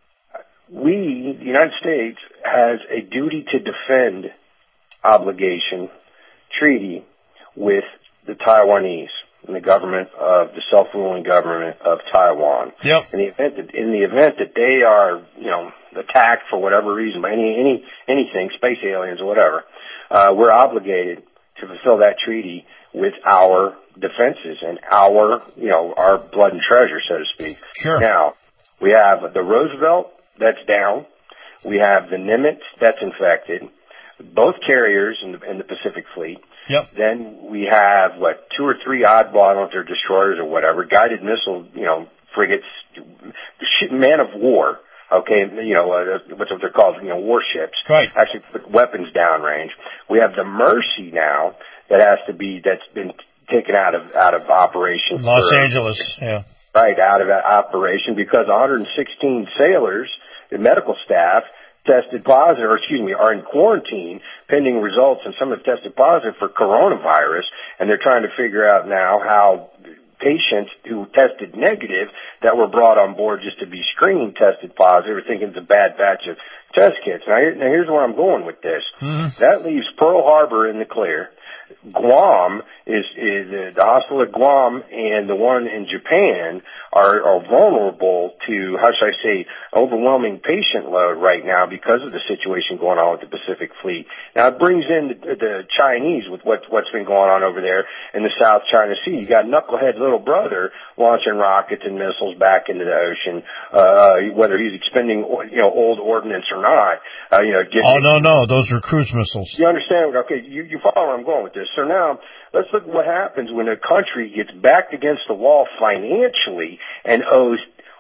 we, the United States, has a duty to defend obligation treaty with the Taiwanese and the government of the self-ruling government of Taiwan. Yep. In the event that in the event that they are, you know, attacked for whatever reason by any any anything, space aliens or whatever, uh, we're obligated to fulfill that treaty with our defenses and our, you know, our blood and treasure, so to speak. Sure. Now, we have the Roosevelt that's down. We have the Nimitz that's infected. Both carriers in the, in the Pacific Fleet. Yep. Then we have, what, two or three oddball, I don't know if they're destroyers or whatever, guided missile, you know, frigates, man of war, okay, you know, uh, what's what they're called, you know, warships. Right. Actually put weapons downrange. We have the Mercy now that has to be, that's been taken out of, out of operation. Los for, Angeles, yeah. Right, out of operation because one hundred sixteen sailors, the medical staff, tested positive, or excuse me, are in quarantine pending results, and some have tested positive for coronavirus, and they're trying to figure out now how patients who tested negative that were brought on board just to be screened tested positive, are thinking it's a bad batch of test kits. Now, here, now here's where I'm going with this. Mm-hmm. That leaves Pearl Harbor in the clear. Guam is, is uh, the hospital at Guam and the one in Japan are, are vulnerable to, how should I say, overwhelming patient load right now because of the situation going on with the Pacific Fleet. Now, it brings in the, the Chinese with what, what's been going on over there in the South China Sea. You got knucklehead little brother launching rockets and missiles back into the ocean, uh, whether he's expending, you know, old ordnance or not. Uh, you know, oh, no, no, those are cruise missiles. You understand? Okay, you, you follow where I'm going with this. So now, let's look at what happens when a country gets backed against the wall financially and owes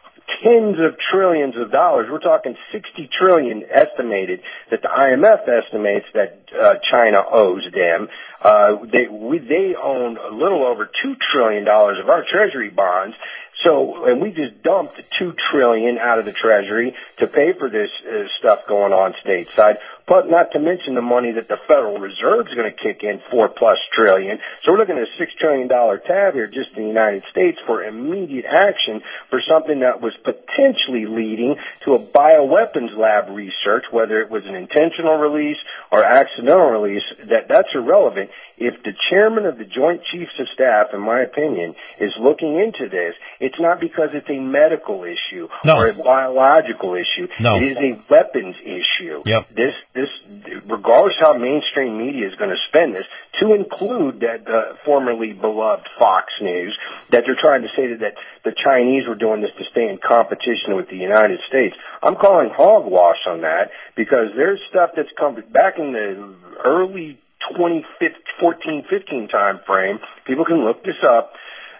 tens of trillions of dollars. We're talking sixty trillion estimated that the I M F estimates that uh, China owes them. Uh, they we, they own a little over two trillion dollars of our treasury bonds. So, and we just dumped two trillion dollars out of the Treasury to pay for this uh, stuff going on stateside, but not to mention the money that the Federal Reserve is going to kick in, four plus trillion. So we're looking at a six trillion dollars tab here just in the United States for immediate action for something that was potentially leading to a bioweapons lab research, whether it was an intentional release or accidental release. That that's irrelevant. If the chairman of the Joint Chiefs of Staff, in my opinion, is looking into this, it's not because it's a medical issue no. or a biological issue. No. It is a weapons issue. Yep. This, this, regardless how mainstream media is going to spend this, to include that uh, formerly beloved Fox News, that they're trying to say that, that the Chinese were doing this to stay in competition with the United States. I'm calling hogwash on that because there's stuff that's come back in the early twenty fourteen fifteen time frame. People can look this up.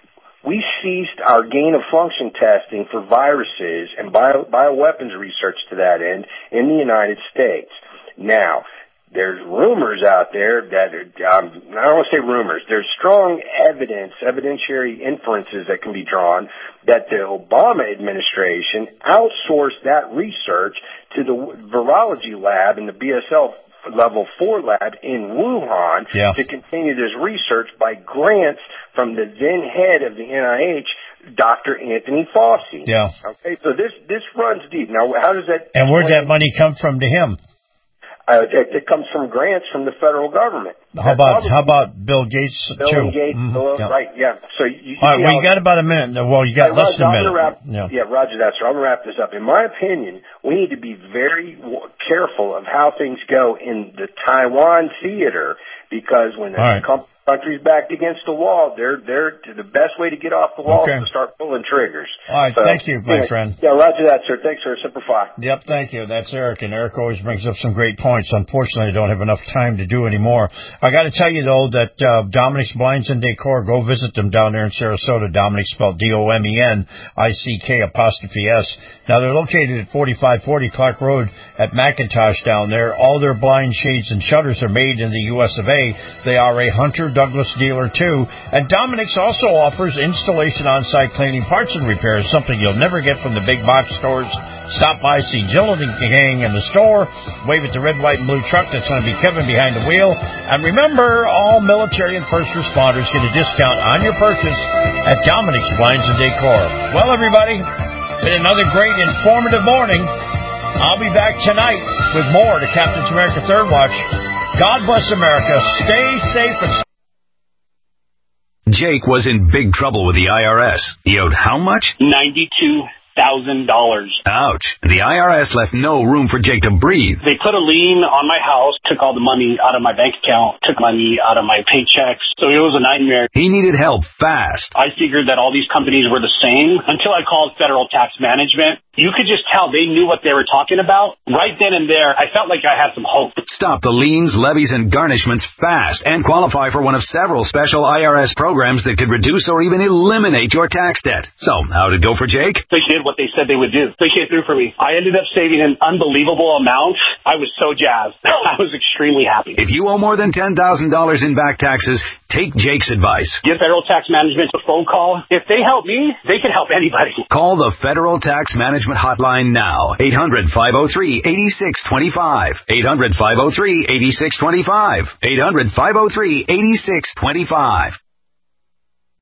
We ceased our gain-of-function testing for viruses and bio, bioweapons research to that end in the United States. Now, there's rumors out there that, um, I don't want to say rumors, there's strong evidence, evidentiary inferences that can be drawn that the Obama administration outsourced that research to the virology lab in the B S L level four lab in Wuhan yeah. to continue this research by grants from the then head of the N I H, Doctor Anthony Fauci. Yeah. Okay, so this this runs deep. Now, how does that... And where'd that money come from to him? Uh, it, it comes from grants from the federal government. How about how about Bill Gates Bill too? Gates, mm-hmm. Bill, yeah. right? Yeah. So you, you all right. Well, you how, got about a minute. Well, you got yeah, less Roger, than a minute. Wrap, yeah. yeah, Roger. That's right. I'm gonna wrap this up. In my opinion, we need to be very careful of how things go in the Taiwan theater because when the right. com- country's backed against the wall, they're they're the best way to get off the wall okay. is to start pulling triggers. All right. So, thank you, my anyway, friend. Yeah, Roger that, sir. Thanks, sir. Semper Fi. Yep, thank you. That's Eric, and Eric always brings up some great points. Unfortunately, I don't have enough time to do anymore. I got to tell you, though, that uh, Dominic's Blinds and Decor, go visit them down there in Sarasota. Dominic spelled D O M E N I C K apostrophe S. Now, they're located at forty-five forty Clark Road at McIntosh down there. All their blind shades and shutters are made in the U S of A. They are a Hunter Douglas dealer, too. And Dominic's also offers installation on-site cleaning, parts and repairs, something you'll never get from the big box stores. Stop by, see Jill and Gang in the store. Wave at the red, white, and blue truck. That's going to be Kevin behind the wheel. And remember, all military and first responders get a discount on your purchase at Dominic's Blinds and Decor. Well, everybody, been another great informative morning. I'll be back tonight with more to Captain's America Third Watch. God bless America. Stay safe and Jake was in big trouble with the I R S. He owed how much? ninety-two thousand dollars. Ouch. The I R S left no room for Jake to breathe. They put a lien on my house, took all the money out of my bank account, took money out of my paychecks. So it was a nightmare. He needed help fast. I figured that all these companies were the same until I called Federal Tax Management. You could just tell they knew what they were talking about. Right then and there, I felt like I had some hope. Stop the liens, levies, and garnishments fast and qualify for one of several special I R S programs that could reduce or even eliminate your tax debt. So, how'd it go for Jake? They did what they said they would do. They came through for me. I ended up saving an unbelievable amount. I was so jazzed. I was extremely happy. If you owe more than ten thousand dollars in back taxes, take Jake's advice. Give Federal Tax Management a phone call. If they help me, they can help anybody. Call the Federal Tax Management Hotline now. eight hundred, five oh three, eight six two five. eight hundred, five oh three, eight six two five. eight hundred, five oh three, eight six two five.